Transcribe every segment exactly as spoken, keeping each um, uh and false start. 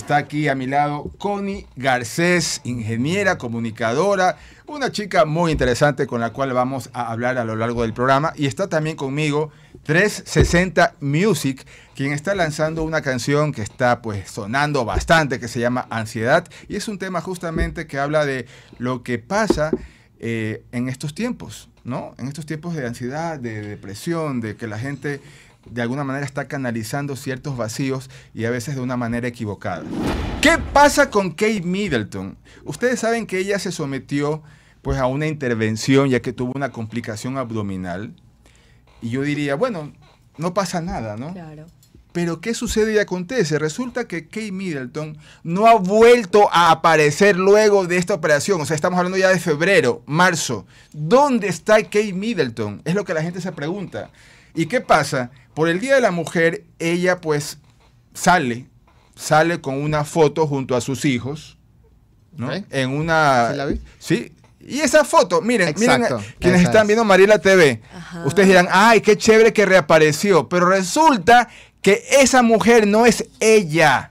Está aquí a mi lado Connie Garcés, ingeniera, comunicadora, una chica muy interesante con la cual vamos a hablar a lo largo del programa. Y está también conmigo trescientos sesenta Music, quien está lanzando una canción que está pues sonando bastante, que se llama Ansiedad. Y es un tema justamente que habla de lo que pasa eh, en estos tiempos, ¿no? En estos tiempos de ansiedad, de depresión, de que la gente de alguna manera está canalizando ciertos vacíos y a veces de una manera equivocada. ¿Qué pasa con Kate Middleton? Ustedes saben que ella se sometió pues a una intervención ya que tuvo una complicación abdominal. Y yo diría, bueno, no pasa nada, ¿no? Claro. Pero ¿qué sucede y acontece? Resulta que Kate Middleton no ha vuelto a aparecer luego de esta operación. O sea, estamos hablando ya de febrero, marzo. ¿Dónde está Kate Middleton? Es lo que la gente se pregunta. ¿Y qué pasa? Por el Día de la Mujer, ella pues sale, sale con una foto junto a sus hijos, ¿no? Okay. En una... ¿Sí la vi? Sí. Y esa foto, miren, Exacto, miren, quienes esa están es. viendo Mariela T V, Ajá. Ustedes dirán, ay, qué chévere que reapareció, pero resulta que esa mujer no es ella.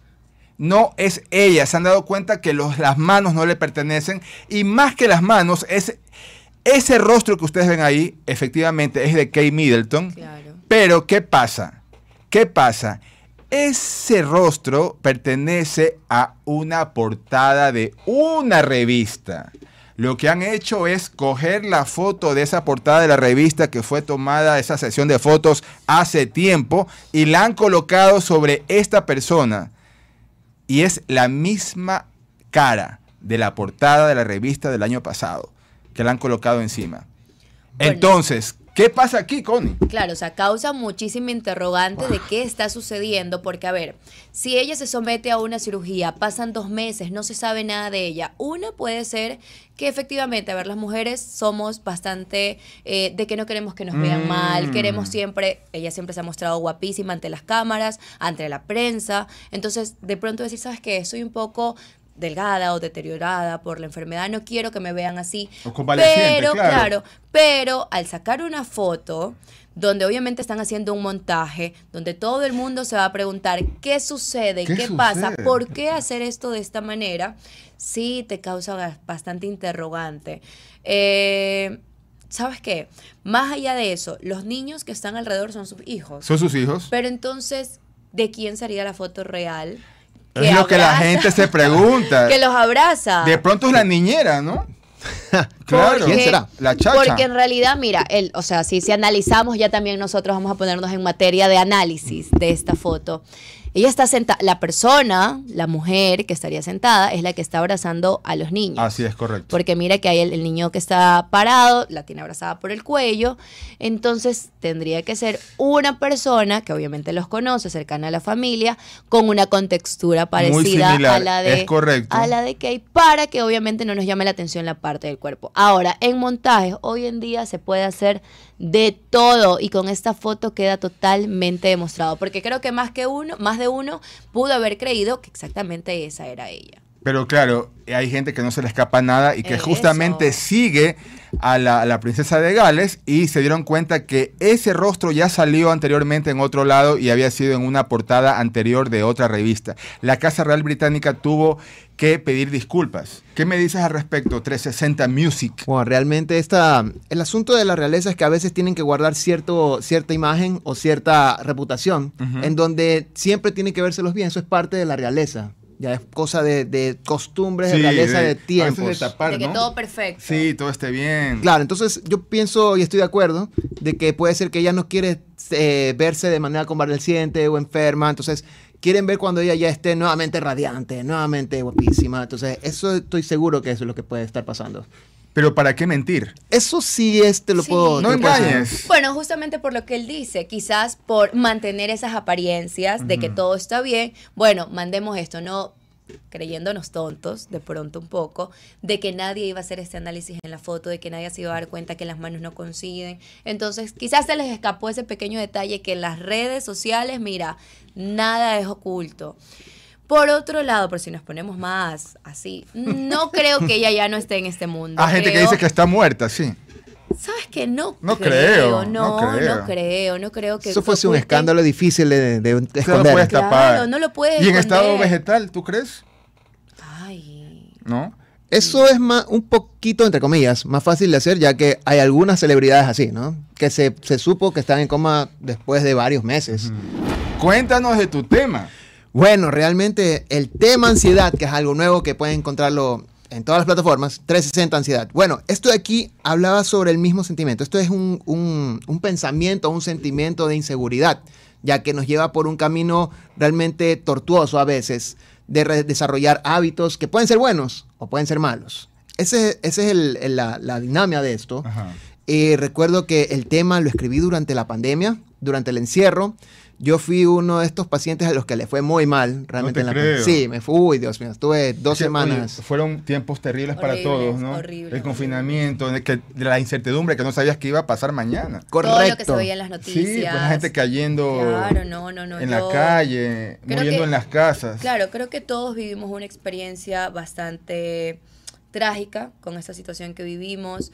No es ella. Se han dado cuenta que los, las manos no le pertenecen y más que las manos es... Ese rostro que ustedes ven ahí, efectivamente, es de Kate Middleton. Claro. Pero, ¿qué pasa? ¿Qué pasa? Ese rostro pertenece a una portada de una revista. Lo que han hecho es coger la foto de esa portada de la revista que fue tomada, esa sesión de fotos, hace tiempo, y la han colocado sobre esta persona. Y es la misma cara de la portada de la revista del año pasado, que la han colocado encima. Bueno. Entonces, ¿qué pasa aquí, Connie? Claro, o sea, causa muchísima interrogante de qué está sucediendo, porque a ver, si ella se somete a una cirugía, pasan dos meses, no se sabe nada de ella. Una puede ser que efectivamente, a ver, las mujeres somos bastante eh, de que no queremos que nos vean mm. mal, queremos siempre, ella siempre se ha mostrado guapísima ante las cámaras, ante la prensa, entonces de pronto decir, ¿sabes qué? Soy un poco delgada o deteriorada por la enfermedad, no quiero que me vean así, pero claro. claro, pero al sacar una foto donde obviamente están haciendo un montaje, donde todo el mundo se va a preguntar qué sucede, qué, qué sucede? pasa, por qué hacer esto de esta manera, sí te causa bastante interrogante. Eh, ¿Sabes qué? Más allá de eso, los niños que están alrededor son sus hijos. Son sus hijos. Pero entonces, ¿de quién sería la foto real? Es lo abraza, que la gente se pregunta. Que los abraza. De pronto es la niñera, ¿no? Claro. Porque, ¿Quién será? La chacha. Porque en realidad, mira, el, o sea, si, si analizamos, ya también nosotros vamos a ponernos en materia de análisis de esta foto. Ella está sentada, la persona, la mujer que estaría sentada es la que está abrazando a los niños. Así es, correcto. Porque mira que hay el, el niño que está parado, la tiene abrazada por el cuello, entonces tendría que ser una persona que obviamente los conoce, cercana a la familia, con una contextura parecida a la de es correcto. a la de Kate, para que obviamente no nos llame la atención la parte del cuerpo. Ahora, en montajes, hoy en día se puede hacer de todo y con esta foto queda totalmente demostrado, porque creo que más que uno, más de uno pudo haber creído que exactamente esa era ella. Pero claro, hay gente que no se le escapa nada y que Eso. justamente sigue a la, a la princesa de Gales y se dieron cuenta que ese rostro ya salió anteriormente en otro lado y había sido en una portada anterior de otra revista. La Casa Real Británica tuvo que pedir disculpas. ¿Qué me dices al respecto, trescientos sesenta Music? Bueno, realmente esta, el asunto de la realeza es que a veces tienen que guardar cierto, cierta imagen o cierta reputación, uh-huh. en donde siempre tiene que vérselos bien. Eso es parte de la realeza. Ya es cosa de, de costumbres, sí, de realeza, de, de tiempos. De, tapar, de que ¿no? todo perfecto. Sí, todo esté bien. Claro, entonces yo pienso y estoy de acuerdo de que puede ser que ella no quiere eh, verse de manera convaleciente o enferma, entonces quieren ver cuando ella ya esté nuevamente radiante, nuevamente guapísima. Entonces eso estoy seguro que eso es lo que puede estar pasando. Pero ¿para qué mentir? Eso sí es, te lo sí. puedo... No te engañes. Bueno, justamente por lo que él dice, quizás por mantener esas apariencias uh-huh. de que todo está bien, bueno, mandemos esto, no creyéndonos tontos, de pronto un poco, de que nadie iba a hacer este análisis en la foto, de que nadie se iba a dar cuenta que las manos no coinciden. Entonces, quizás se les escapó ese pequeño detalle que en las redes sociales, mira, nada es oculto. Por otro lado, por si nos ponemos más así, no creo que ella ya no esté en este mundo. Hay gente creo, que dice que está muerta, sí. ¿Sabes qué? No, No creo, no, no creo. no creo, no creo que Eso fuese un oculten- escándalo difícil de, de, de Usted lo esconder. puede tapar. Claro, no lo puedes ¿Y en esconder. estado vegetal, tú crees? Ay, ¿No? Eso es más, un poquito, entre comillas, más fácil de hacer, ya que hay algunas celebridades así, ¿no? Que se, se supo que están en coma después de varios meses. Cuéntanos de tu tema. Bueno, realmente el tema ansiedad, que es algo nuevo que pueden encontrarlo en todas las plataformas, trescientos sesenta ansiedad. Bueno, esto de aquí hablaba sobre el mismo sentimiento. Esto es un, un, un pensamiento, un sentimiento de inseguridad, ya que nos lleva por un camino realmente tortuoso a veces, de re- desarrollar hábitos que pueden ser buenos o pueden ser malos. Ese, ese es el- el- la, la dinámica de esto. Ajá. Eh, recuerdo que el tema lo escribí durante la pandemia, durante el encierro. Yo fui uno de estos pacientes a los que le fue muy mal, realmente. te en la creo. pan- Sí, me fui, uy, Dios mío, estuve dos Es que, semanas. oye, fueron tiempos terribles para Horribles, todos, ¿no? horribles, El confinamiento, de, que, de la incertidumbre, que no sabías qué iba a pasar mañana. Correcto. todo lo que se veía en las noticias. Sí, pues la gente cayendo Claro, no, no, no. en yo- la calle, creo muriendo que- en las casas. Claro, creo que todos vivimos una experiencia bastante trágica con esta situación que vivimos.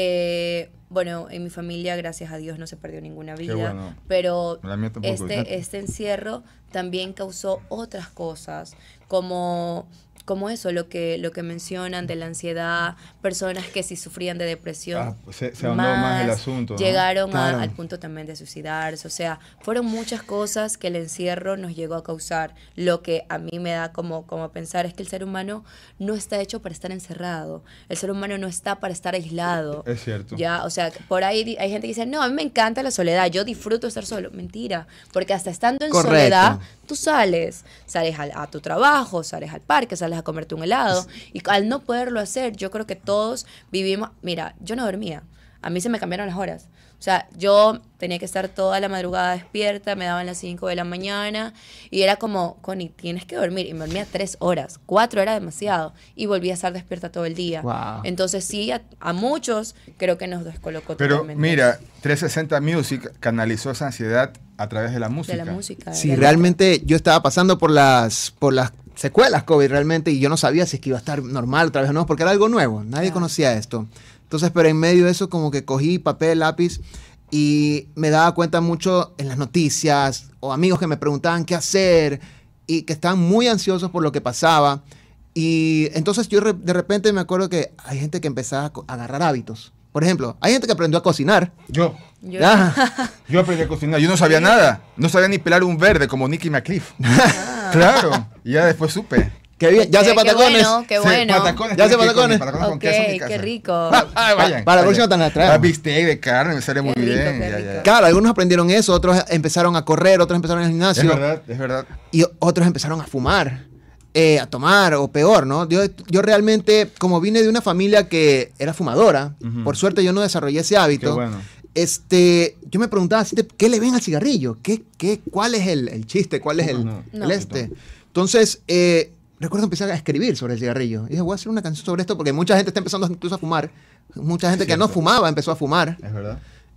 Eh, bueno, en mi familia, gracias a Dios, no se perdió ninguna vida, bueno. pero La mía tampoco. este, este encierro también causó otras cosas, como, como eso, lo que, lo que mencionan de la ansiedad, personas que sí sufrían de depresión. Ah, pues se, se ahondó más el asunto, ¿no? Llegaron a- Claro. al punto también de suicidarse, o sea, fueron muchas cosas que el encierro nos llegó a causar. Lo que a mí me da como, como pensar es que el ser humano no está hecho para estar encerrado, el ser humano no está para estar aislado. Es cierto. Ya, o sea, por ahí di- hay gente que dice, no, a mí me encanta la soledad, yo disfruto estar solo. Mentira, porque hasta estando en Correcto. soledad, tú sales, sales al- a, tu trabajo, sales al parque, sales a comerte un helado, y al no poderlo hacer, yo creo que todos vivimos, mira, yo no dormía, a mí se me cambiaron las horas. O sea, yo tenía que estar toda la madrugada despierta, me daban las cinco de la mañana y era como, Connie, tienes que dormir. Y me dormía tres horas, cuatro era demasiado y volví a estar despierta todo el día. Wow. Entonces sí, a, a muchos creo que nos descolocó Pero totalmente. mira, trescientos sesenta Music canalizó esa ansiedad a través de la música. De la música. Sí, de la- realmente yo estaba pasando por las, por las secuelas COVID realmente y yo no sabía si es que iba a estar normal otra vez o no, porque era algo nuevo, nadie Claro. conocía esto. Entonces, pero en medio de eso como que cogí papel, lápiz y me daba cuenta mucho en las noticias o amigos que me preguntaban qué hacer y que estaban muy ansiosos por lo que pasaba. Y entonces yo re- de repente me acuerdo que hay gente que empezaba a co- a agarrar hábitos. Por ejemplo, hay gente que aprendió a cocinar. Yo, Yo- Ah, yo aprendí a cocinar. Yo no sabía nada. No sabía ni pelar un verde como Nicky McCliff. Claro. Y ya después supe. qué bien, ya Ok, sé qué patacones. bueno, qué Sí, bueno. patacones, Ya sé tienes que ir con mis patacones. con queso en mi Ok, casa. qué rico. Ah, vayan, Para la vayan. próxima te las traemos. Ah, bistec de carne, me sale muy Qué rico, bien. qué ya, rico. ya. Claro, algunos aprendieron eso, otros empezaron a correr, otros empezaron al Es gimnasio verdad, es verdad. y otros empezaron a fumar, eh, a tomar o peor, ¿no? Yo, yo realmente, como vine de una familia que era fumadora, Ujú. por suerte yo no desarrollé ese hábito. Qué bueno. Este, yo me preguntaba, ¿sí te- ¿qué le ven al cigarrillo? ¿Qué, qué, ¿Cuál es el, el chiste? ¿Cuál es el, No, no. el este? Entonces, eh, recuerdo empezar a escribir sobre el cigarrillo. Y dije, voy a hacer una canción sobre esto porque mucha gente está empezando incluso a fumar. Mucha gente que no Cierto. fumaba empezó a fumar. Es verdad.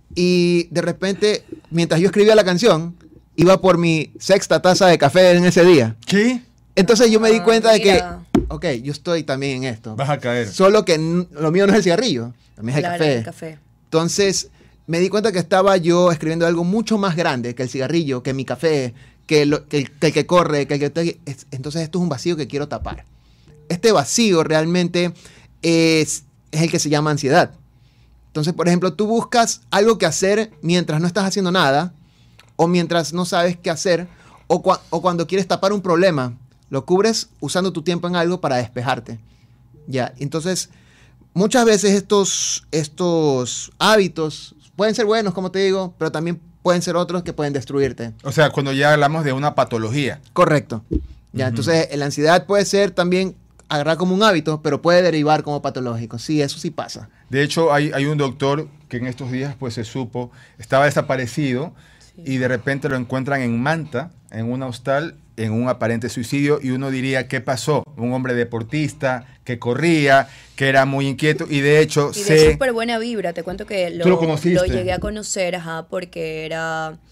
Y de repente, mientras yo escribía la canción, iba por mi sexta taza de café en ese día. ¿Qué? Entonces yo me di Ah, cuenta de que, mira. ok, yo estoy también en esto. Vas a caer. Solo que n- lo mío no es el cigarrillo, lo mío es el Claro, café. el café. Entonces me di cuenta que estaba yo escribiendo algo mucho más grande que el cigarrillo, que mi café, que, lo- que el, que el que corre, que el que... te- es- Entonces esto es un vacío que quiero tapar. Este vacío realmente es, es el que se llama ansiedad. Entonces, por ejemplo, tú buscas algo que hacer mientras no estás haciendo nada, o mientras no sabes qué hacer, o, cua- o cuando quieres tapar un problema, lo cubres usando tu tiempo en algo para despejarte. Ya, entonces, muchas veces estos, estos hábitos pueden ser buenos, como te digo, pero también pueden ser otros que pueden destruirte. O sea, cuando ya hablamos de una patología. Correcto. Ya, Ujú. entonces, la ansiedad puede ser también agarrar como un hábito, pero puede derivar como patológico. Sí, eso sí pasa. De hecho, hay, hay un doctor que en estos días pues se supo, estaba desaparecido y de repente lo encuentran en Manta, en una hostal, en un aparente suicidio y uno diría, ¿qué pasó? Un hombre deportista que corría, que era muy inquieto y de hecho Y de se... súper buena vibra, te cuento que lo, ¿Tú lo conociste? lo llegué a conocer, ajá, porque era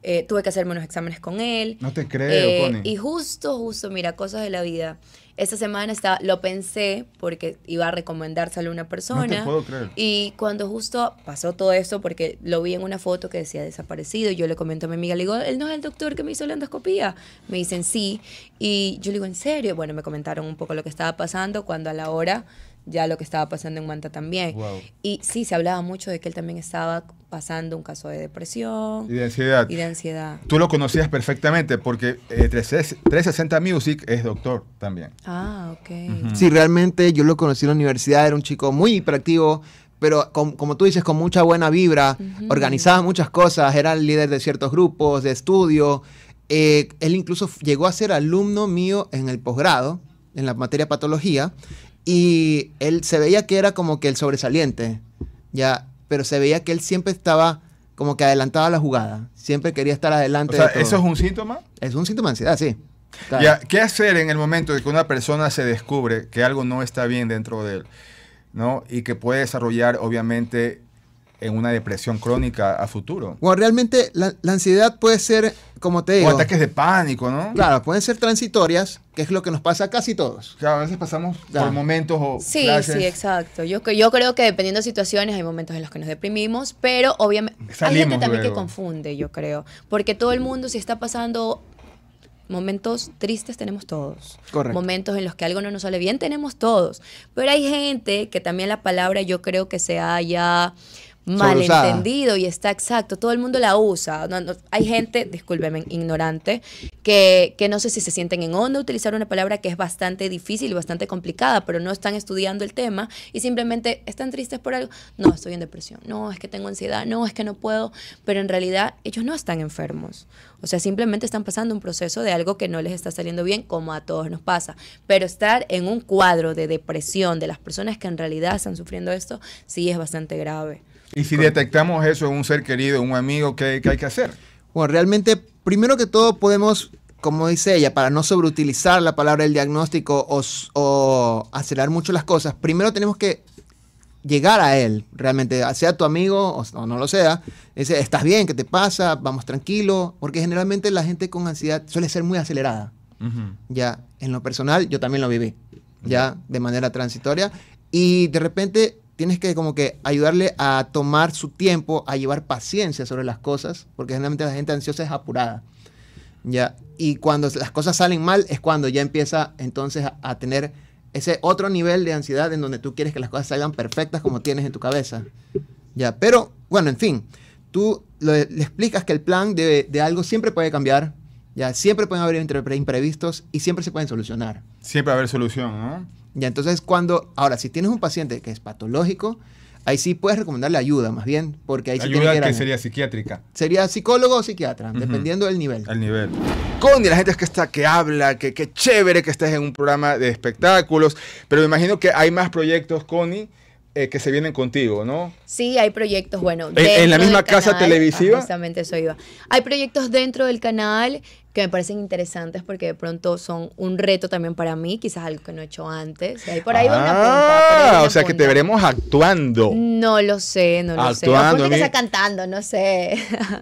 eh, tuve que hacerme unos exámenes con él. No te creo, Eh, Connie. Y justo, justo, mira, cosas de la vida. Esta semana estaba, lo pensé porque iba a recomendárselo a una persona. No te puedo creer. Y cuando justo pasó todo esto, porque lo vi en una foto que decía desaparecido, yo le comento a mi amiga, le digo, él no es el doctor que me hizo la endoscopía. Me dicen sí. Y yo le digo, ¿en serio? Bueno, me comentaron un poco lo que estaba pasando, cuando a la hora ya lo que estaba pasando en Manta también. Wow. Y sí, se hablaba mucho de que él también estaba pasando un caso de depresión Y de ansiedad. y de ansiedad. Tú lo conocías perfectamente porque eh, trescientos sesenta Music es doctor también. Ah, ok. Ujú. Sí, realmente yo lo conocí en la universidad, era un chico muy hiperactivo, pero con- como tú dices, con mucha buena vibra, Ujú. organizaba muchas cosas, era el líder de ciertos grupos de estudio. Eh, él incluso f- llegó a ser alumno mío en el posgrado, en la materia patología, y él se veía que era como que el sobresaliente, ya, pero se veía que él siempre estaba como que adelantaba la jugada, siempre quería estar O adelante sea, de todo. ¿eso es un síntoma? Es un síntoma de ansiedad, sí. Claro. Ya, ¿qué hacer en el momento de que una persona se descubre que algo no está bien dentro de él, ¿no? Y que puede desarrollar, obviamente, en una depresión crónica a futuro? Bueno, realmente la, la ansiedad puede ser, como te O digo, ataques de pánico, ¿no? claro, pueden ser transitorias, que es lo que nos pasa a casi todos. Claro, a veces pasamos Claro. por momentos o Sí, flashes. sí, exacto. Yo, yo creo que dependiendo de situaciones hay momentos en los que nos deprimimos, pero obviamente hay Salimos gente también luego. que confunde, yo creo. Porque todo el mundo, si está pasando momentos tristes, tenemos todos. Correcto. Momentos en los que algo no nos sale bien, tenemos todos. Pero hay gente que también la palabra yo creo que se haya Sobreusada. malentendido y está exacto, todo el mundo la usa. No, no, hay gente, discúlpeme, ignorante, que, que no sé si se sienten en onda utilizar una palabra que es bastante difícil y bastante complicada, pero no están estudiando el tema y simplemente están tristes por algo. No, estoy en depresión, no, es que tengo ansiedad, no, es que no puedo, pero en realidad ellos no están enfermos. O sea, simplemente están pasando un proceso de algo que no les está saliendo bien, como a todos nos pasa. Pero estar en un cuadro de depresión de las personas que en realidad están sufriendo esto, sí es bastante grave. Y si detectamos eso en un ser querido, en un amigo, ¿qué, qué hay que hacer? Bueno, realmente, primero que todo podemos, como dice ella, para no sobreutilizar la palabra del diagnóstico o, s- o acelerar mucho las cosas, primero tenemos que llegar a él, realmente, sea tu amigo o, o no lo sea, dice, ¿estás bien? ¿Qué te pasa? Vamos tranquilo, porque generalmente la gente con ansiedad suele ser muy acelerada. Ujú. Ya, en lo personal, yo también lo viví, ya, de manera transitoria, y de repente tienes que como que ayudarle a tomar su tiempo, a llevar paciencia sobre las cosas, porque generalmente la gente ansiosa es apurada, ya, y cuando las cosas salen mal es cuando ya empieza entonces a, a tener ese otro nivel de ansiedad en donde tú quieres que las cosas salgan perfectas como tienes en tu cabeza, ya, pero bueno, en fin, tú lo- le explicas que el plan de, de algo siempre puede cambiar, ya, siempre pueden haber entre- imprevistos y siempre se pueden solucionar. Siempre va a haber solución, ¿no? Ya, entonces cuando, ahora, si tienes un paciente que es patológico, ahí sí puedes recomendarle ayuda, más bien, porque ahí sí tiene Ayuda ir que a- sería psiquiátrica, sería psicólogo o psiquiatra, Ujú. dependiendo del nivel. al nivel. Connie, la gente es que está, que habla, que, que chévere que estés en un programa de espectáculos, pero me imagino que hay más proyectos, Connie, eh, que se vienen contigo, ¿no? Sí, hay proyectos, bueno. ¿En- en la dentro misma del casa canal, televisiva? ah, justamente eso iba. Hay proyectos dentro del canal que me parecen interesantes porque de pronto son un reto también para mí, quizás algo que no he hecho antes. Ahí por ahí va una punta. por ahí va Ah, una o sea que te punta. veremos actuando. No lo sé, no lo sé. O Actuando, ponte que mi- sea cantando, no sé.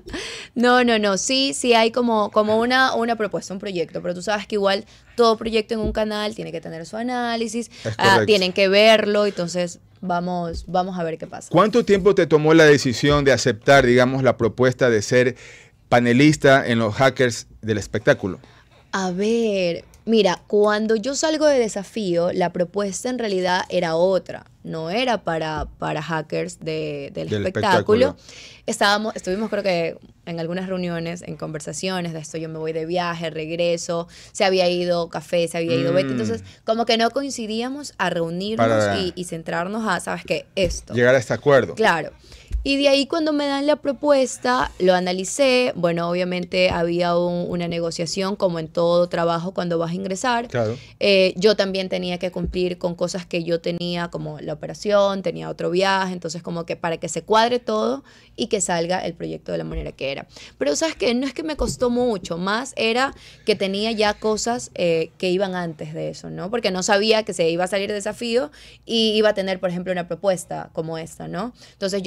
No, no, no. Sí, sí hay como, como una, una propuesta, un proyecto, pero tú sabes que igual todo proyecto en un canal tiene que tener su análisis, Es ah, correcto. tienen que verlo, entonces vamos, vamos a ver qué pasa. ¿Cuánto tiempo te tomó la decisión de aceptar, digamos, la propuesta de ser panelista en los Hackers del Espectáculo? A ver, mira, cuando yo salgo de Desafío, la propuesta en realidad era otra. No era para, para hackers de- del, Del espectáculo. espectáculo. Estábamos, estuvimos creo que en algunas reuniones, en conversaciones de esto, yo me voy de viaje, regreso, se había ido Café, se había ido Mm. Betty. Entonces, como que no coincidíamos a reunirnos Para- y, y centrarnos a, ¿sabes qué? Esto. Llegar a este acuerdo. Claro. Y de ahí cuando me dan la propuesta, lo analicé. Bueno, obviamente había un- una negociación como en todo trabajo cuando vas a ingresar. Claro. Eh, yo también tenía que cumplir con cosas que yo tenía, como la operación, tenía otro viaje, entonces como que para que se cuadre todo y que salga el proyecto de la manera que era. Pero sabes que no es que me costó mucho, más era que tenía ya cosas eh, que iban antes de eso, ¿no? Porque no sabía que se iba a salir Desafío y iba a tener, por ejemplo, una propuesta como esta, ¿no? Entonces yo salí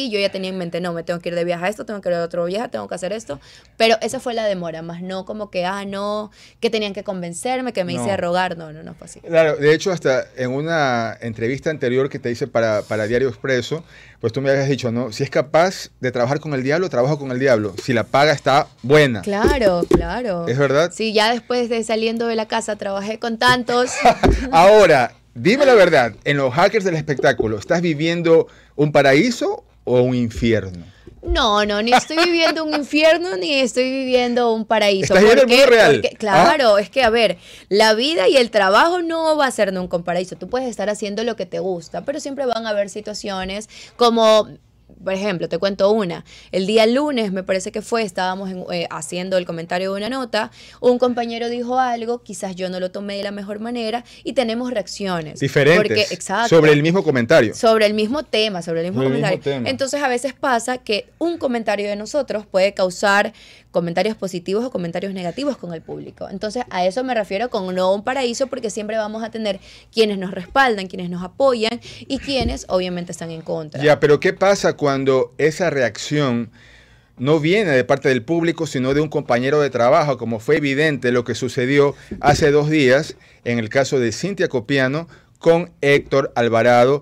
sí, yo ya tenía en mente, no, me tengo que ir de viaje a esto, tengo que ir a otro viaje, tengo que hacer esto, pero esa fue la demora, más no como que, ah, no, que tenían que convencerme, que me No. hice rogar, no, no, no fue así. Claro, de hecho, hasta en una entrevista anterior que te hice para, para Diario Expreso, pues tú me habías dicho, ¿no? Si es capaz de trabajar con el diablo, trabajo con el diablo. Si la paga está buena. Claro, claro. ¿Es verdad? Sí, ya después de saliendo de la casa trabajé con tantos. Ahora, dime la verdad, en los hackers del espectáculo, ¿estás viviendo un paraíso o un infierno? No, no, ni estoy viviendo un infierno ni estoy viviendo un paraíso. Estás viviendo el mundo real. Porque, claro, ¿Ah? es que, a ver, la vida y el trabajo no va a ser nunca un paraíso. Tú puedes estar haciendo lo que te gusta, pero siempre van a haber situaciones como... Por ejemplo, te cuento una. El día lunes, me parece que fue, estábamos en, eh, haciendo el comentario de una nota, un compañero dijo algo, quizás yo no lo tomé de la mejor manera y tenemos reacciones. Diferentes. Porque, exacto, sobre el mismo comentario. Sobre el mismo tema, sobre el mismo sobre comentario. El mismo tema. Entonces, a veces pasa que un comentario de nosotros puede causar comentarios positivos o comentarios negativos con el público. Entonces, a eso me refiero con no un paraíso, porque siempre vamos a tener quienes nos respaldan, quienes nos apoyan y quienes obviamente están en contra. Ya, pero ¿qué pasa cuando esa reacción no viene de parte del público, sino de un compañero de trabajo, como fue evidente lo que sucedió hace dos días en el caso de Cintia Copiano con Héctor Alvarado,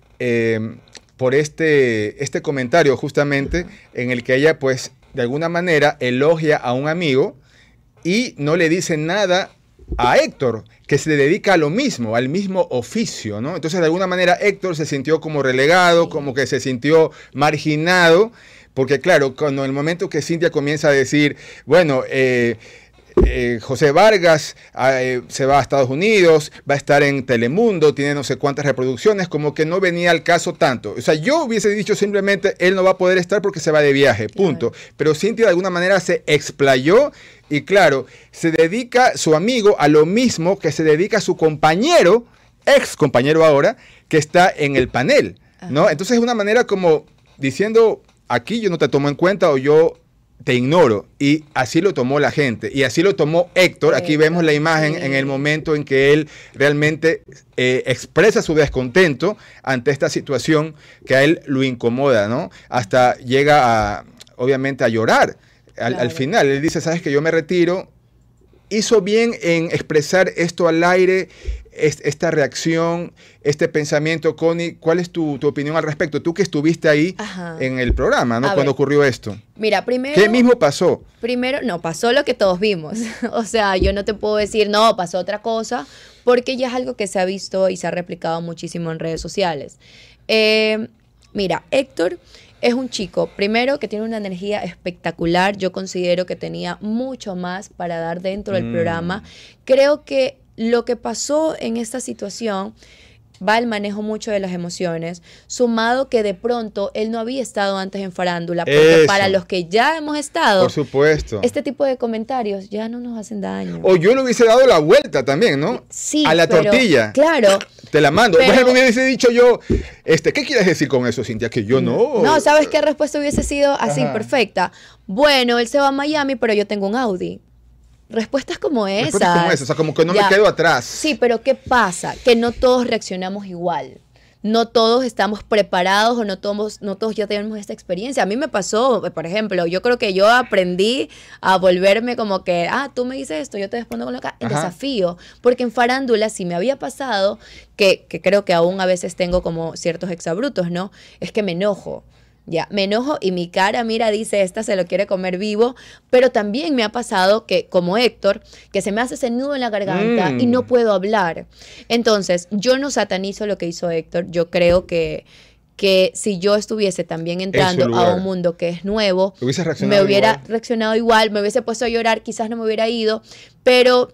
eh, por este, este comentario justamente en el que ella, pues, de alguna manera elogia a un amigo y no le dice nada a Héctor, que se dedica a lo mismo, al mismo oficio, ¿no? Entonces, de alguna manera, Héctor se sintió como relegado, como que se sintió marginado, porque claro, cuando en el momento que Cintia comienza a decir, bueno, eh, eh, José Vargas eh, se va a Estados Unidos, va a estar en Telemundo, tiene no sé cuántas reproducciones, como que no venía al caso tanto. O sea, yo hubiese dicho simplemente, él no va a poder estar porque se va de viaje, punto. Claro. Pero Cintia de alguna manera se explayó y claro, se dedica su amigo a lo mismo que se dedica su compañero, ex compañero ahora, que está en el panel, ¿no? Entonces es una manera como diciendo, aquí yo no te tomo en cuenta o yo te ignoro, y así lo tomó la gente, y así lo tomó Héctor. Aquí vemos la imagen en el momento en que él realmente eh, expresa su descontento ante esta situación que a él lo incomoda, ¿no? Hasta llega a, obviamente, a llorar al, claro. al final. Él dice, sabes que yo me retiro. Hizo bien en expresar esto al aire, esta reacción, este pensamiento. Connie, ¿cuál es tu, tu opinión al respecto? Tú que estuviste ahí Ajá. en el programa, ¿no? A Cuando ver. ocurrió esto. Mira, primero... ¿Qué mismo pasó? Primero, no, pasó lo que todos vimos. O sea, yo no te puedo decir, no, pasó otra cosa, porque ya es algo que se ha visto y se ha replicado muchísimo en redes sociales. Eh, mira, Héctor es un chico, primero, que tiene una energía espectacular. Yo considero que tenía mucho más para dar dentro del mm. programa. Creo que lo que pasó en esta situación va el manejo mucho de las emociones, sumado que de pronto él no había estado antes en farándula, porque Eso. para los que ya hemos estado, por supuesto, este tipo de comentarios ya no nos hacen daño. O yo le hubiese dado la vuelta también, ¿no? Sí, a la pero, tortilla. Claro. Te la mando. Pero, Por ejemplo, me hubiese dicho yo, este, ¿qué quieres decir con eso, Cintia? Que yo no. No, ¿sabes qué respuesta hubiese sido así, Ajá. perfecta? Bueno, él se va a Miami, pero yo tengo un Audi. Respuestas como esas. Respuestas como esas, o sea, como que no ya. me quedo atrás. Sí, pero ¿qué pasa? Que no todos reaccionamos igual. No todos estamos preparados o no todos, no todos ya tenemos esta experiencia. A mí me pasó, por ejemplo, yo creo que yo aprendí a volverme como que, ah, tú me dices esto, yo te respondo con lo que... El desafío, porque en farándula sí me había pasado, que, que creo que aún a veces tengo como ciertos exabrutos, ¿no? Es que me enojo. Ya, me enojo y mi cara, mira, dice, esta se lo quiere comer vivo, pero también me ha pasado que, como Héctor, que se me hace ese nudo en la garganta mm. y no puedo hablar. Entonces, yo no satanizo lo que hizo Héctor. Yo creo que, que si yo estuviese también entrando a un mundo que es nuevo, me hubiera igual. reaccionado igual, me hubiese puesto a llorar, quizás no me hubiera ido, pero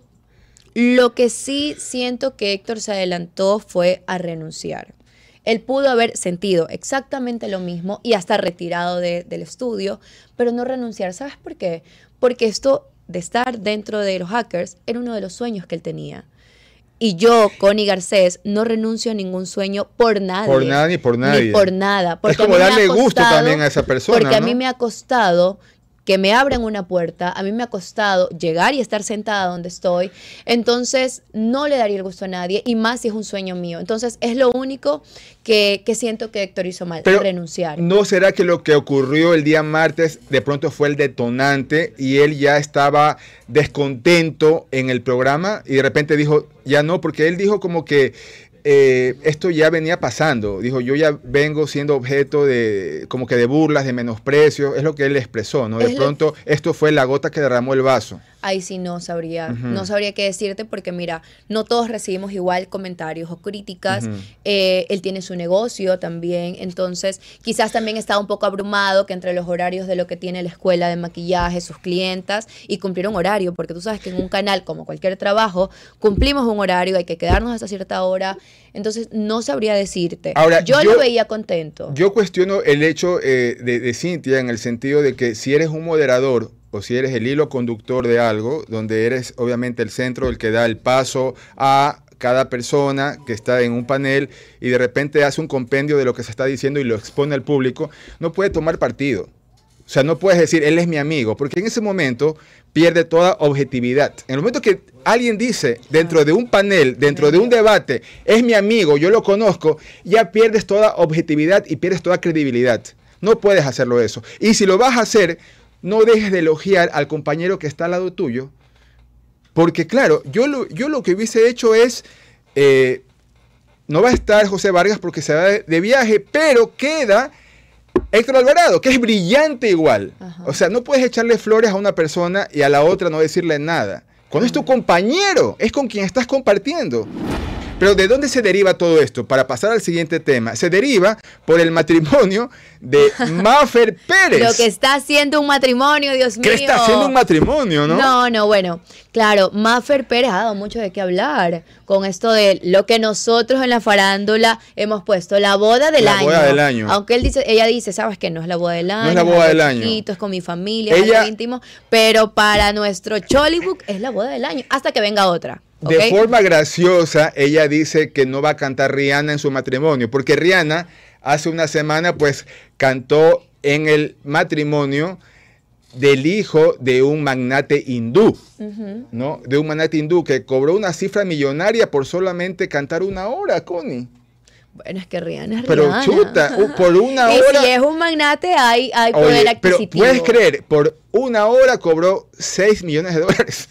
lo que sí siento que Héctor se adelantó fue a renunciar. Él pudo haber sentido exactamente lo mismo y hasta retirado de, del estudio, pero no renunciar. ¿Sabes por qué? Porque esto de estar dentro de los hackers era uno de los sueños que él tenía. Y yo, Connie Garcés, no renuncio a ningún sueño por nadie. Por nada ni por nadie. Ni por nada. Es como darle gusto también a esa persona, Porque ¿no? a mí me ha costado que me abran una puerta, a mí me ha costado llegar y estar sentada donde estoy, entonces no le daría el gusto a nadie, y más si es un sueño mío. Entonces es lo único que, que siento que Héctor hizo mal, Pero, renunciar. ¿no será que lo que ocurrió el día martes de pronto fue el detonante y él ya estaba descontento en el programa y de repente dijo, ya no, porque él dijo como que Eh, esto ya venía pasando, dijo, yo ya vengo siendo objeto de como que de burlas, de menosprecio, es lo que él expresó, ¿no? De Es pronto lo... esto fue la gota que derramó el vaso. Ahí sí no sabría, Uh-huh. no sabría qué decirte porque mira, no todos recibimos igual comentarios o críticas, Uh-huh. eh, él tiene su negocio también, entonces quizás también estaba un poco abrumado que entre los horarios de lo que tiene la escuela de maquillaje, sus clientas, y cumplir un horario, porque tú sabes que en un canal como cualquier trabajo, cumplimos un horario, hay que quedarnos hasta cierta hora, entonces no sabría decirte. Ahora, yo, yo lo veía contento. Yo cuestiono el hecho eh, de, de Cintia en el sentido de que si eres un moderador o si eres el hilo conductor de algo, donde eres obviamente el centro, el que da el paso a cada persona que está en un panel y de repente hace un compendio de lo que se está diciendo y lo expone al público, no puede tomar partido. O sea, no puedes decir, él es mi amigo, porque en ese momento pierde toda objetividad. En el momento que alguien dice dentro de un panel, dentro de un debate, es mi amigo, yo lo conozco, ya pierdes toda objetividad y pierdes toda credibilidad. No puedes hacerlo eso. Y si lo vas a hacer, no dejes de elogiar al compañero que está al lado tuyo, porque claro, yo lo, yo lo que hubiese hecho es, eh, no va a estar José Vargas porque se va de viaje, pero queda Héctor Alvarado, que es brillante igual. Ajá. O sea, no puedes echarle flores a una persona y a la otra no decirle nada. Cuando es tu compañero, es con quien estás compartiendo. Pero ¿de dónde se deriva todo esto? Para pasar al siguiente tema. Se deriva por el matrimonio de Maffer Pérez. Lo que está haciendo un matrimonio, Dios mío. ¿Qué está haciendo un matrimonio, no? No, no, bueno. Claro, Maffer Pérez ha dado mucho de qué hablar con esto de lo que nosotros en la farándula hemos puesto, la boda del la año. La boda del año. Aunque él dice, ella dice, ¿sabes qué? No es la boda del año. No es la boda del año. Chiquito, es con mi familia, ella, es algo íntimo. Pero para nuestro Chollywood es la boda del año. Hasta que venga otra. De ¿okay? forma graciosa, ella dice que no va a cantar Rihanna en su matrimonio, porque Rihanna hace una semana pues cantó en el matrimonio del hijo de un magnate hindú, uh-huh. ¿no? De un magnate hindú que cobró una cifra millonaria por solamente cantar una hora, Connie. Bueno, es que Rihanna es Pero Rihanna. chuta, por una y hora... si es un magnate, hay, hay poder Oye, adquisitivo. Pero puedes creer, por una hora cobró seis millones de dólares.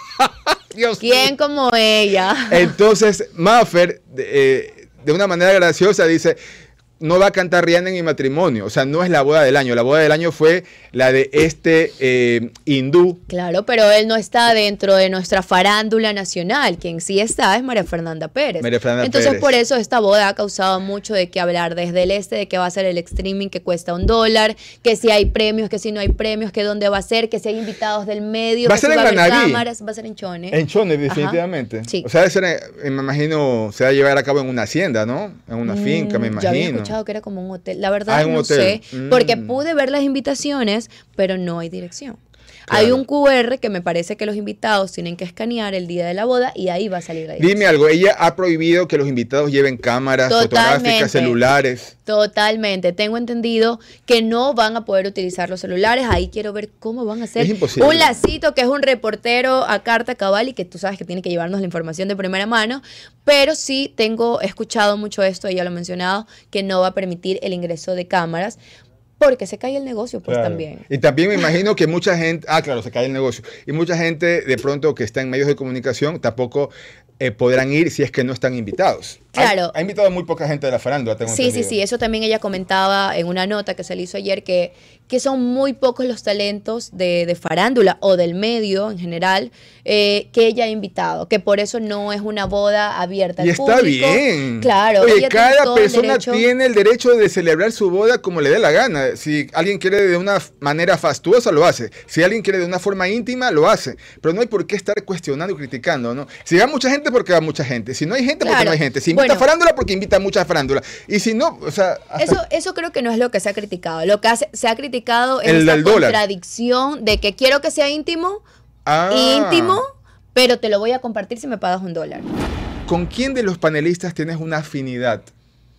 Dios ¿Quién mío. Como ella? Entonces, Maffer, eh, de una manera graciosa, dice, no va a cantar Rihanna en mi matrimonio. O sea, no es la boda del año. La boda del año fue la de este eh, hindú. Claro, pero él no está dentro de nuestra farándula nacional. Quien sí está es María Fernanda Pérez. María Fernanda Entonces, Pérez. por eso esta boda ha causado mucho de qué hablar desde el este, de que va a ser el streaming que cuesta un dólar, que si hay premios, que si no hay premios, que dónde va a ser, que si hay invitados del medio, va que a ser si en va a haber Manaví. cámaras, va a ser en Chone. En Chone, definitivamente. Sí. O sea, debe ser, me imagino, se va a llevar a cabo en una hacienda, ¿no? En una mm, finca, me imagino. Yo había escuchado que era como un hotel. La verdad ah, no hotel. sé, mm. porque pude ver las invitaciones, pero no hay dirección. Claro. Hay un cu erre que me parece que los invitados tienen que escanear el día de la boda y ahí va a salir la dirección. Dime algo, ella ha prohibido que los invitados lleven cámaras Totalmente. fotográficas, celulares. Totalmente. Tengo entendido que no van a poder utilizar los celulares. Ahí quiero ver cómo van a hacer es imposible. un lacito que es un reportero a carta cabal y que tú sabes que tiene que llevarnos la información de primera mano. Pero sí tengo, he escuchado mucho esto, ella lo ha mencionado, que no va a permitir el ingreso de cámaras. Porque se cae el negocio, pues claro. también. Y también me imagino que mucha gente, ah, claro, se cae el negocio. Y mucha gente de pronto que está en medios de comunicación tampoco eh, podrán ir si es que no están invitados. Claro. Ha, ha invitado muy poca gente de la farándula, tengo Sí, entendido. sí, sí. Eso también ella comentaba en una nota que se le hizo ayer, que, que son muy pocos los talentos de, de farándula o del medio en general eh, que ella ha invitado. Que por eso no es una boda abierta al y público. está bien. Claro. Oye, ella cada tiene todo persona el derecho. tiene el derecho de celebrar su boda como le dé la gana. Si alguien quiere de una manera fastuosa, lo hace. Si alguien quiere de una forma íntima, lo hace. Pero no hay por qué estar cuestionando y criticando, ¿no? Si va mucha gente, porque va mucha gente. Si no hay gente, porque Claro. no hay gente. Si invita Bueno. farándula, porque invita mucha farándula. Y si no, o sea... hasta- Eso, eso creo que no es lo que se ha criticado. Lo que hace- se ha criticado es El esta del dólar. contradicción de que quiero que sea íntimo, Ah. íntimo, pero te lo voy a compartir si me pagas un dólar. ¿Con quién de los panelistas tienes una afinidad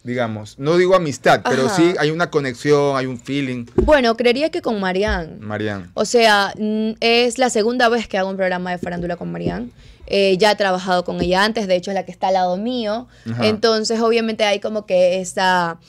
digamos? No digo amistad, pero Ajá. sí hay una conexión, hay un feeling. Bueno, creería que con Marianne. Marianne. O sea, mm, es la segunda vez que hago un programa de farándula con Marianne. Eh, ya he trabajado con ella antes, de hecho es la que está al lado mío. Ajá. Entonces, obviamente hay como que esta,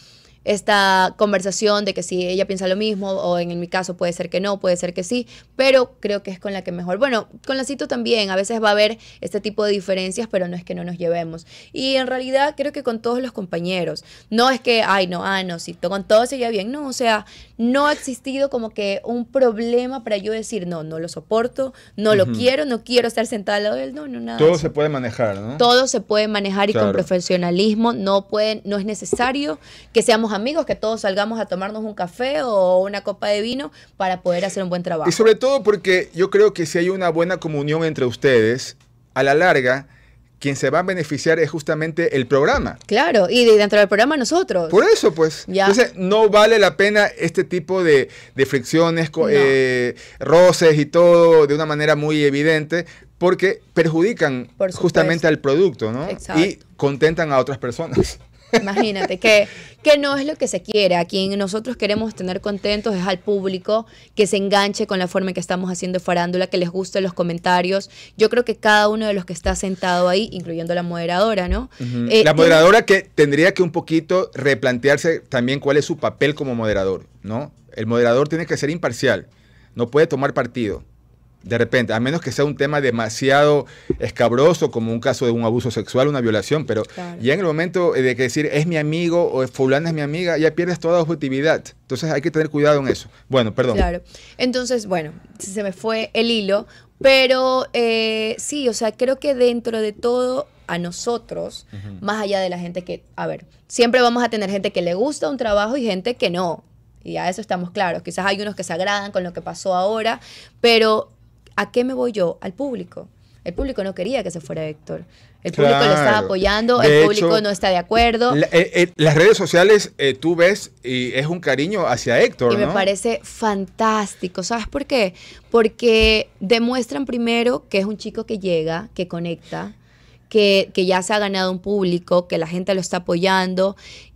esta conversación de que si ella piensa lo mismo, o en mi caso puede ser que no, puede ser que sí, pero creo que es con la que mejor. Bueno, con la Cito también, a veces va a haber este tipo de diferencias, pero no es que no nos llevemos. Y en realidad creo que con todos los compañeros, no es que, ay, no, ah, no, sí, con todos se lleva bien, no, o sea, no ha existido como que un problema para yo decir, no, no lo soporto, no lo Ujú. quiero, no quiero estar sentada al lado de él, no, no, nada. de Todo eso. se puede manejar, ¿no? Todo se puede manejar y Claro. con profesionalismo, no pueden, no es necesario que seamos amigos, que todos salgamos a tomarnos un café o una copa de vino para poder hacer un buen trabajo. Y sobre todo porque yo creo que si hay una buena comunión entre ustedes, a la larga, quien se va a beneficiar es justamente el programa. Claro, y de dentro del programa nosotros. Por eso, pues. Ya. Entonces, no vale la pena este tipo de, de fricciones, co- No. eh, roces y todo de una manera muy evidente, porque perjudican Por supuesto. justamente al producto, ¿no? Exacto. Y contentan a otras personas. Imagínate, que, que no es lo que se quiere. A quien nosotros queremos tener contentos es al público, que se enganche con la forma en que estamos haciendo farándula, que les gusten los comentarios. Yo creo que cada uno de los que está sentado ahí, incluyendo la moderadora, ¿no? Ujú. Eh, La tiene- moderadora que tendría que un poquito replantearse también cuál es su papel como moderador, ¿no? El moderador tiene que ser imparcial, no puede tomar partido. De repente, a menos que sea un tema demasiado escabroso, como un caso de un abuso sexual, una violación, pero Claro. ya en el momento de que decir es mi amigo o fulana es mi amiga, ya pierdes toda objetividad. Entonces hay que tener cuidado en eso. Bueno, perdón. Claro. Entonces, bueno, se me fue el hilo, pero eh, sí, o sea, creo que dentro de todo, a nosotros, Ujú. más allá de la gente que, a ver, siempre vamos a tener gente que le gusta un trabajo y gente que no. Y a eso estamos claros. Quizás hay unos que se agradan con lo que pasó ahora, pero ¿a qué me voy yo? Al público. El público no quería que se fuera Héctor. El público lo estaba Claro. apoyando, De el público hecho, no está de acuerdo. La- eh, eh, las redes sociales, eh, tú ves, y es un cariño hacia Héctor, Y me ¿no? parece fantástico. ¿Sabes por qué? Porque demuestran primero que es un chico que llega, que conecta, que, que ya se ha ganado un público, que la gente lo está apoyando.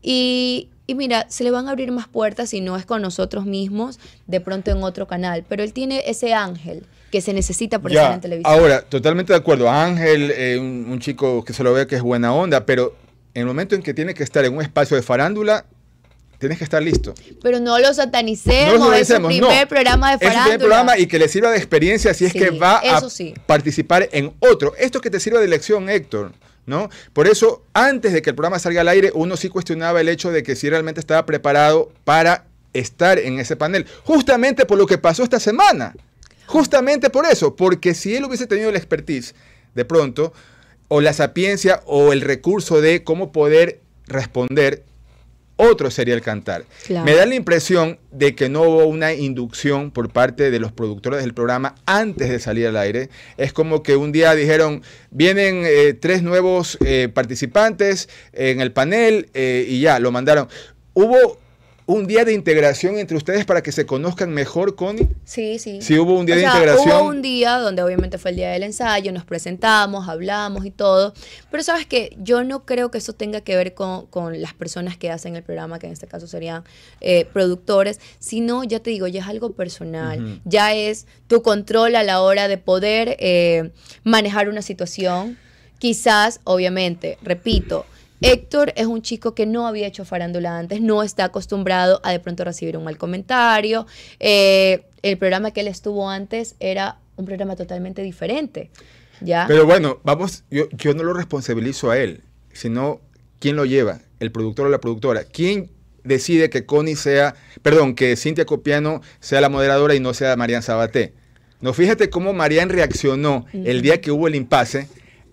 Y, y mira, se le van a abrir más puertas si no es con nosotros mismos, de pronto en otro canal. Pero él tiene ese ángel que se necesita por estar Ya, en televisión. ahora, totalmente de acuerdo. Ángel, eh, un, un chico que se lo ve que es buena onda, pero en el momento en que tiene que estar en un espacio de farándula, tienes que estar listo. Pero no lo satanicemos, No lo es su satanicemos, primer no. programa de Es el primer farándula. programa y que le sirva de experiencia si es Sí, que va a eso sí. participar en otro. Esto que te sirva de lección, Héctor, ¿no? Por eso, antes de que el programa salga al aire, uno sí cuestionaba el hecho de que si realmente estaba preparado para estar en ese panel. Justamente por lo que pasó esta semana. Justamente por eso. Porque si él hubiese tenido la expertise, de pronto, o la sapiencia o el recurso de cómo poder responder, otro sería el cantar. Claro. Me da la impresión de que no hubo una inducción por parte de los productores del programa antes de salir al aire. Es como que un día dijeron, vienen eh, tres nuevos eh, participantes en el panel eh, y ya, lo mandaron. ¿Hubo un día de integración entre ustedes para que se conozcan mejor, Connie? Sí, sí. Sí, hubo un día O de sea, integración. Hubo un día donde obviamente fue el día del ensayo, nos presentamos, hablamos y todo. Pero sabes que yo no creo que eso tenga que ver con, con las personas que hacen el programa, que en este caso serían eh, productores, sino, ya te digo, ya es algo personal. Ujú. Ya es tu control a la hora de poder eh, manejar una situación. Quizás, obviamente, repito, Héctor es un chico que no había hecho farándula antes, no está acostumbrado a de pronto recibir un mal comentario. Eh, el programa que él estuvo antes era un programa totalmente diferente, ¿ya? Pero bueno, vamos, yo, yo no lo responsabilizo a él, sino quién lo lleva, el productor o la productora. ¿Quién decide que Connie sea, perdón, que Cintia Copiano sea la moderadora y no sea Marian Sabaté? No, fíjate cómo Marian reaccionó Ujú. el día que hubo el impasse.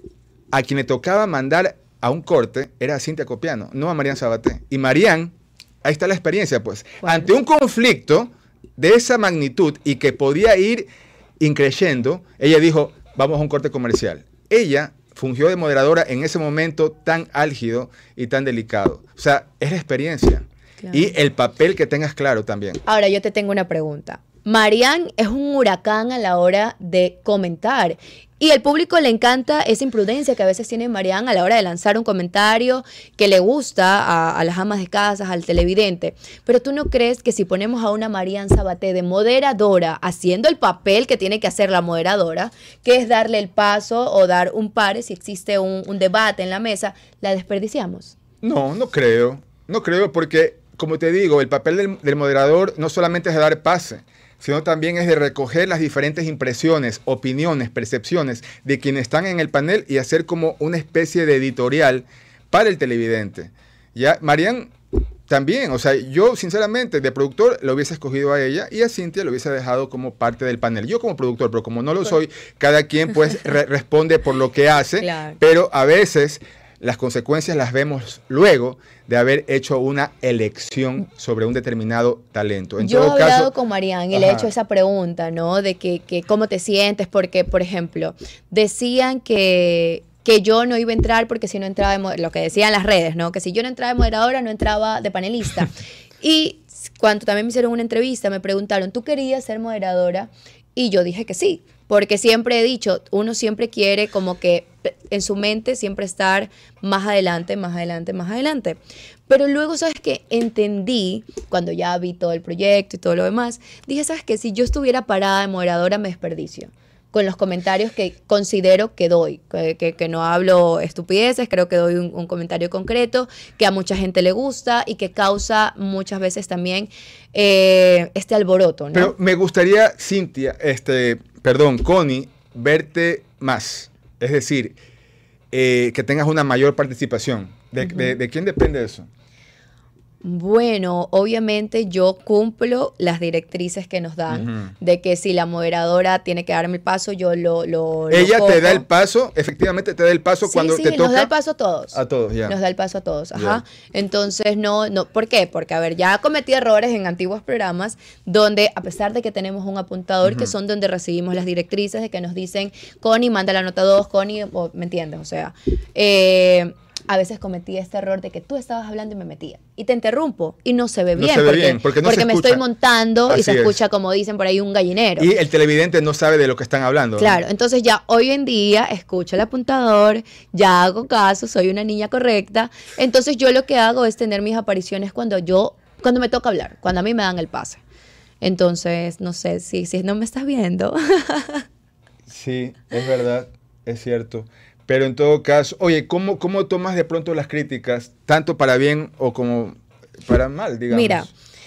A quien le tocaba mandar a un corte era a Cintia Copiano, no a Marian Sabaté. Y Marian, ahí está la experiencia, pues. Bueno. Ante un conflicto de esa magnitud y que podía ir increyendo, ella dijo, vamos a un corte comercial. Ella fungió de moderadora en ese momento tan álgido y tan delicado. O sea, es la experiencia. Claro. Y el papel que tengas claro también. Ahora yo te tengo una pregunta. Marian es un huracán a la hora de comentar. Y al público le encanta esa imprudencia que a veces tiene Marian a la hora de lanzar un comentario que le gusta a, a las amas de casas, al televidente. Pero tú no crees que si ponemos a una Marian Sabaté de moderadora, haciendo el papel que tiene que hacer la moderadora, que es darle el paso o dar un pare si existe un, un debate en la mesa, la desperdiciamos? No, no creo. No creo porque, como te digo, el papel del, del moderador no solamente es de dar pase, sino también es de recoger las diferentes impresiones, opiniones, percepciones de quienes están en el panel y hacer como una especie de editorial para el televidente. Ya, Marian también, o sea, yo sinceramente de productor lo hubiese escogido a ella y a Cintia lo hubiese dejado como parte del panel. Yo como productor, pero como no lo soy, cada quien pues re responde por lo que hace, claro. Pero a veces las consecuencias las vemos luego de haber hecho una elección sobre un determinado talento. En Yo todo he hablado caso, con Marian y le he hecho esa pregunta, ¿no? De que, que cómo te sientes, porque, por ejemplo, decían que, que yo no iba a entrar porque si no entraba, de lo que decían las redes, ¿no? Que si yo no entraba de moderadora, no entraba de panelista. Y cuando también me hicieron una entrevista, me preguntaron, ¿tú querías ser moderadora? Y yo dije que sí. Porque siempre he dicho, uno siempre quiere como que en su mente siempre estar más adelante, más adelante, más adelante. Pero luego, ¿sabes qué? Entendí, cuando ya vi todo el proyecto y todo lo demás, dije, ¿sabes qué? Si yo estuviera parada de moderadora, me desperdicio. Con los comentarios que considero que doy, que, que, que no hablo estupideces, creo que doy un, un comentario concreto, que a mucha gente le gusta y que causa muchas veces también eh, este alboroto, ¿no? Pero me gustaría, Cintia, este... perdón, Connie, verte más. Es decir, eh, que tengas una mayor participación. ¿De, uh-huh. de, de quién depende eso? Bueno, obviamente yo cumplo las directrices que nos dan, uh-huh. de que si la moderadora tiene que darme el paso, yo lo, lo Ella lo te da el paso, efectivamente te da el paso sí, cuando sí, te toca. nos da el paso a todos. A todos, ya. Nos da el paso a todos, ajá. Yeah. Entonces, no, no, ¿por qué? Porque, a ver, ya cometí errores en antiguos programas donde, a pesar de que tenemos un apuntador, uh-huh. que son donde recibimos las directrices de que nos dicen, Connie, manda la nota dos, Connie, o, ¿me entiendes? O sea, eh... a veces cometí este error de que tú estabas hablando y me metía. Y te interrumpo y no se ve bien. No se ve porque, bien, porque no porque se me escucha. estoy montando Así y se es. escucha, como dicen por ahí, un gallinero. Y el televidente no sabe de lo que están hablando. Claro, ¿no? entonces ya hoy en día escucho el apuntador, ya hago caso, soy una niña correcta. Entonces yo lo que hago es tener mis apariciones cuando yo, cuando me toca hablar, cuando a mí me dan el pase. Entonces, no sé, si, si no me estás viendo. Sí, es verdad, es cierto. Pero en todo caso, oye, ¿cómo, cómo tomas de pronto las críticas, tanto para bien o como para mal, digamos? Mira,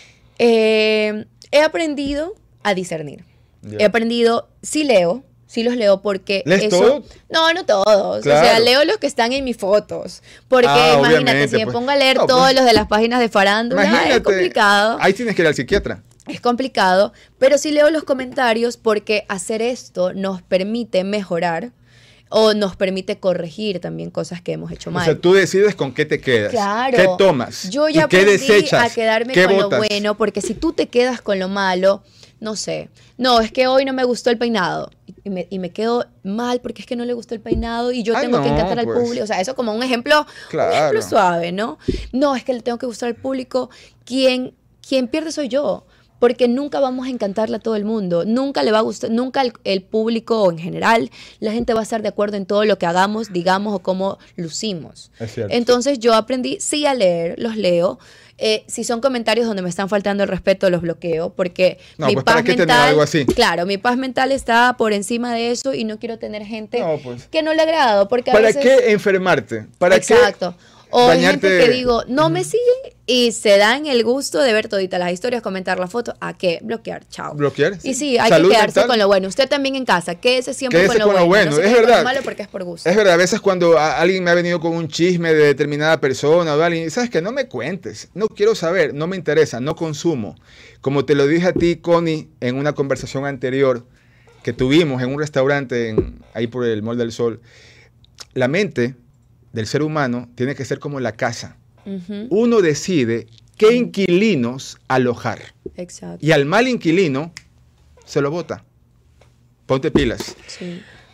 eh, he aprendido a discernir. Yeah. He aprendido, sí leo, sí los leo porque ¿Lees eso... todo? No, no todos. Claro. O sea, leo los que están en mis fotos. Porque ah, imagínate, si me pues, pongo a leer no, todos pues, los de las páginas de farándula, es complicado. Ahí tienes que ir al psiquiatra. Es complicado, pero sí leo los comentarios porque hacer esto nos permite mejorar o nos permite corregir también cosas que hemos hecho mal. O sea, tú decides con qué te quedas, claro, qué tomas, yo ya y qué desechas, a quedarme qué con botas. lo bueno, porque si tú te quedas con lo malo, no sé, no, es que hoy no me gustó el peinado y me, y me quedo mal porque es que no le gustó el peinado y yo ah, tengo no, que encantar al pues. público, o sea, eso como un ejemplo, claro. un ejemplo suave, ¿no? No, es que le tengo que gustar al público, quien, quien pierde soy yo. Porque nunca vamos a encantarle a todo el mundo, nunca le va a gustar, nunca el, el público o en general, la gente va a estar de acuerdo en todo lo que hagamos, digamos o cómo lucimos. Es cierto. Entonces yo aprendí sí a leer, los leo. Eh, si son comentarios donde me están faltando el respeto, los bloqueo, porque no, mi pues paz ¿para qué mental, tener algo así? Claro, mi paz mental está por encima de eso y no quiero tener gente no, pues. que no le agrado. Porque a ¿Para veces, qué enfermarte? ¿Para exacto. qué? O hay Bañarte... gente que digo, no me sigue y se dan el gusto de ver toditas las historias, comentar la foto. ¿A qué? Bloquear, chao. ¿Bloquear? Y sí, hay Salud que quedarse mental. con lo bueno. Usted también en casa, quédese siempre Quédese con lo con bueno. lo bueno. No se es quede con verdad. lo malo porque es por gusto. Es verdad, a veces cuando a alguien me ha venido con un chisme de determinada persona o de alguien, ¿sabes qué? No me cuentes, no quiero saber, no me interesa, no consumo. Como te lo dije a ti, Connie, en una conversación anterior que tuvimos en un restaurante en, ahí por el Mall del Sol, la mente del ser humano tiene que ser como la casa. Uh-huh. Uno decide qué inquilinos alojar. Exacto. Y al mal inquilino se lo bota. Ponte pilas. Sí.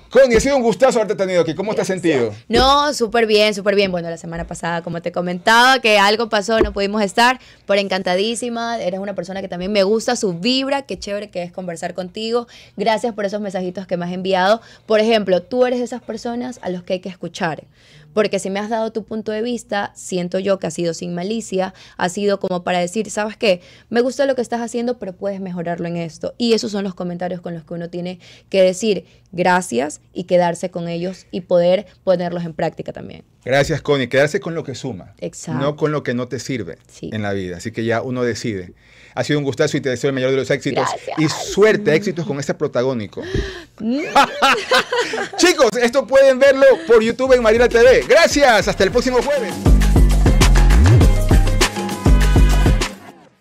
Connie, ha sido un gustazo haberte tenido aquí. ¿Cómo te has sentido? No, súper bien, súper bien. Bueno, la semana pasada, como te comentaba, que algo pasó, no pudimos estar, pero encantadísima. Eres una persona que también me gusta su vibra. Qué chévere que es conversar contigo. Gracias por esos mensajitos que me has enviado. Por ejemplo, tú eres de esas personas a los que hay que escuchar. Porque si me has dado tu punto de vista, siento yo que ha sido sin malicia, ha sido como para decir, ¿sabes qué? Me gusta lo que estás haciendo, pero puedes mejorarlo en esto. Y esos son los comentarios con los que uno tiene que decir gracias y quedarse con ellos y poder ponerlos en práctica también. Gracias, Connie. Quedarse con lo que suma, Exacto. no con lo que no te sirve Sí. en la vida. Así que ya uno decide. Ha sido un gustazo y te deseo el mayor de los éxitos. Gracias. Y suerte, éxitos con este protagónico. Chicos, esto pueden verlo por YouTube en Mariela T V. Gracias, hasta el próximo jueves.